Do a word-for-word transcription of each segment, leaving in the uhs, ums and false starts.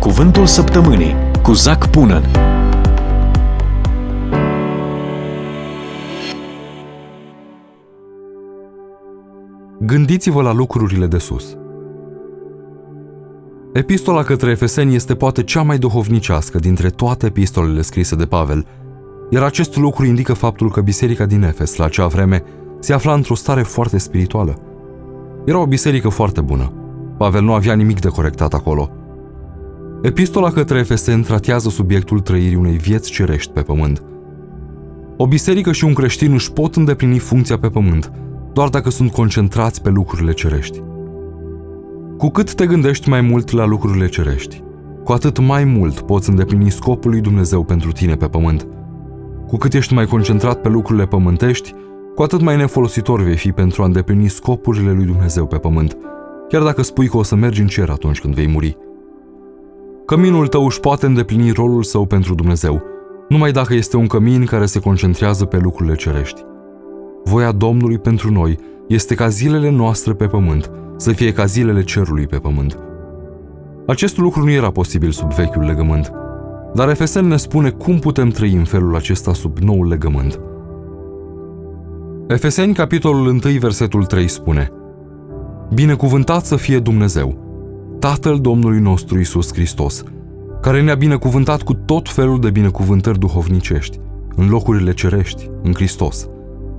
Cuvântul Săptămânii cu Zac Punan. Gândiți-vă la lucrurile de sus. Epistola către Efeseni este poate cea mai duhovnicească dintre toate epistolele scrise de Pavel, iar acest lucru indică faptul că biserica din Efes, la acea vreme, se afla într-o stare foarte spirituală. Era o biserică foarte bună. Pavel nu avea nimic de corectat acolo. Epistola către Efeseni tratează subiectul trăirii unei vieți cerești pe pământ. O biserică și un creștin își pot îndeplini funcția pe pământ doar dacă sunt concentrați pe lucrurile cerești. Cu cât te gândești mai mult la lucrurile cerești, cu atât mai mult poți îndeplini scopul lui Dumnezeu pentru tine pe pământ. Cu cât ești mai concentrat pe lucrurile pământești, cu atât mai nefolositor vei fi pentru a îndeplini scopurile lui Dumnezeu pe pământ, chiar dacă spui că o să mergi în cer atunci când vei muri. Căminul tău își poate îndeplini rolul său pentru Dumnezeu, numai dacă este un cămin care se concentrează pe lucrurile cerești. Voia Domnului pentru noi este ca zilele noastre pe pământ să fie ca zilele cerului pe pământ. Acest lucru nu era posibil sub vechiul legământ, dar Efeseni ne spune cum putem trăi în felul acesta sub noul legământ. Efeseni, capitolul unu, versetul trei spune: Binecuvântat să fie Dumnezeu, Tatăl Domnului nostru Iisus Hristos, care ne-a binecuvântat cu tot felul de binecuvântări duhovnicești, în locurile cerești, în Hristos.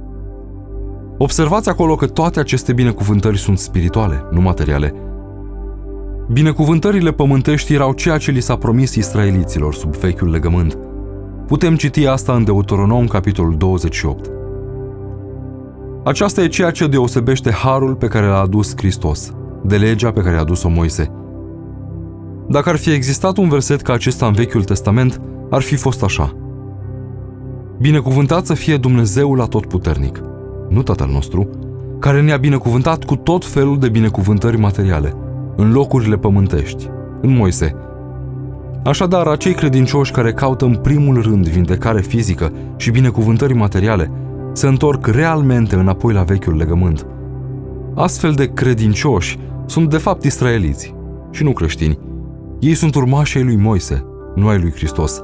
Observați acolo că toate aceste binecuvântări sunt spirituale, nu materiale. Binecuvântările pământești erau ceea ce li s-a promis israeliților sub vechiul legământ. Putem citi asta în Deuteronom, capitolul douăzeci și opt. Aceasta e ceea ce deosebește harul pe care l-a adus Hristos de legea pe care a adus-o Moise. Dacă ar fi existat un verset ca acesta în Vechiul Testament, ar fi fost așa: Binecuvântat să fie Dumnezeul Atotputernic, nu Tatăl nostru, care ne-a binecuvântat cu tot felul de binecuvântări materiale, în locurile pământești, în Moise. Așadar, acei credincioși care caută în primul rând vindecare fizică și binecuvântări materiale, se întorc realmente înapoi la vechiul legământ. Astfel de credincioși sunt de fapt israeliți și nu creștini. Ei sunt urmașii lui Moise, nu ai lui Hristos.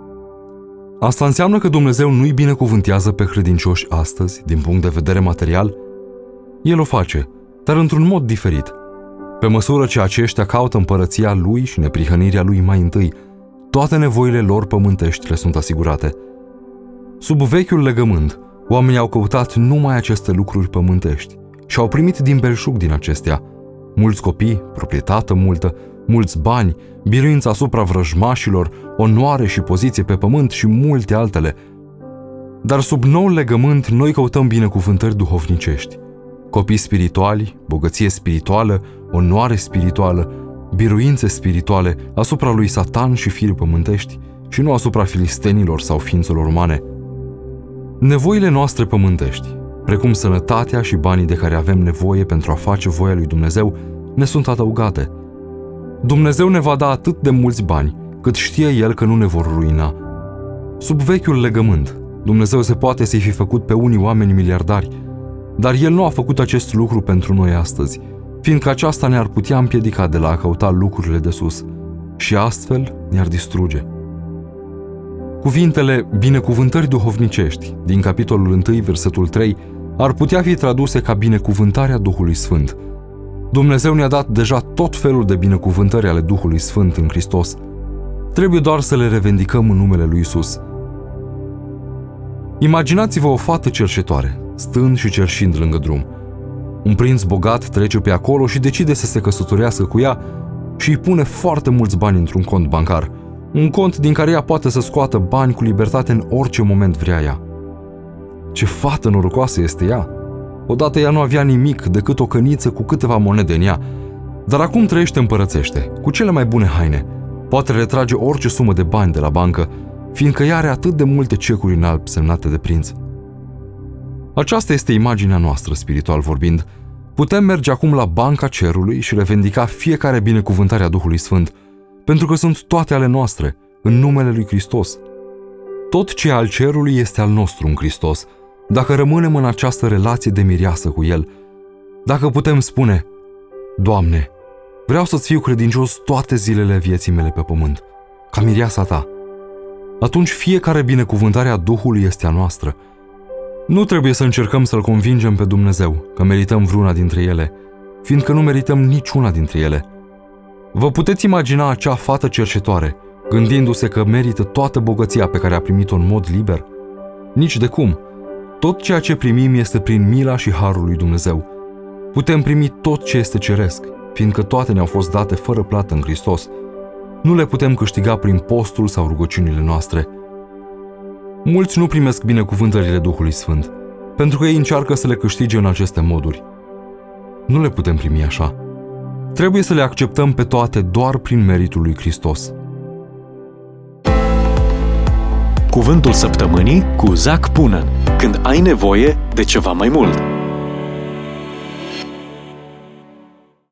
Asta înseamnă că Dumnezeu nu-i binecuvântează pe credincioși astăzi, din punct de vedere material? El o face, dar într-un mod diferit. Pe măsură ce aceștia caută împărăția lui și neprihănirea lui mai întâi, toate nevoile lor pământești le sunt asigurate. Sub vechiul legământ, oamenii au căutat numai aceste lucruri pământești și au primit din belșug din acestea: mulți copii, proprietate multă, mulți bani, biruință asupra vrăjmașilor, onoare și poziție pe pământ și multe altele. Dar sub noul legământ noi căutăm binecuvântări duhovnicești, copii spirituali, bogăție spirituală, onoare spirituală, biruințe spirituale asupra lui Satan și firii pământești și nu asupra filistenilor sau ființelor umane. Nevoile noastre pământești, precum sănătatea și banii de care avem nevoie pentru a face voia lui Dumnezeu, ne sunt adăugate. Dumnezeu ne va da atât de mulți bani, cât știe El că nu ne vor ruina. Sub vechiul legământ, Dumnezeu se poate să-i fi făcut pe unii oameni miliardari, dar El nu a făcut acest lucru pentru noi astăzi, fiindcă aceasta ne-ar putea împiedica de la a căuta lucrurile de sus și astfel ne-ar distruge. Cuvintele binecuvântări duhovnicești din capitolul unu, versetul trei, ar putea fi traduse ca binecuvântarea Duhului Sfânt. Dumnezeu ne-a dat deja tot felul de binecuvântări ale Duhului Sfânt în Hristos. Trebuie doar să le revendicăm în numele lui Iisus. Imaginați-vă o fată cerșetoare, stând și cerșind lângă drum. Un prinț bogat trece pe acolo și decide să se căsătorească cu ea și îi pune foarte mulți bani într-un cont bancar, un cont din care ea poate să scoată bani cu libertate în orice moment vrea ea. Ce fată norocoasă este ea! Odată ea nu avea nimic decât o căniță cu câteva monede în ea, dar acum trăiește împărățește, cu cele mai bune haine. Poate retrage orice sumă de bani de la bancă, fiindcă ea are atât de multe cecuri în alb semnate de prinț. Aceasta este imaginea noastră, spiritual vorbind. Putem merge acum la banca cerului și revendica fiecare binecuvântare a Duhului Sfânt, pentru că sunt toate ale noastre, în numele lui Hristos. Tot ce e al cerului este al nostru în Hristos, dacă rămânem în această relație de mireasă cu El. Dacă putem spune: Doamne, Vreau să-ți fiu credincios toate zilele vieții mele pe pământ, ca mireasa ta. Atunci fiecare binecuvântare a Duhului este a noastră. Nu trebuie să încercăm să-L convingem pe Dumnezeu că merităm vreuna dintre ele, fiindcă nu merităm niciuna dintre ele. Vă puteți imagina acea fată cercetoare, gândindu-se că merită toată bogăția pe care a primit-o în mod liber? Nici de cum. Tot ceea ce primim este prin mila și harul lui Dumnezeu. Putem primi tot ce este ceresc, fiindcă toate ne-au fost date fără plată în Hristos. Nu le putem câștiga prin postul sau rugăciunile noastre. Mulți nu primesc binecuvântările Duhului Sfânt, pentru că ei încearcă să le câștige în aceste moduri. Nu le putem primi așa. Trebuie să le acceptăm pe toate doar prin meritul lui Hristos. Cuvântul săptămânii cu Zac Punan. Când ai nevoie de ceva mai mult.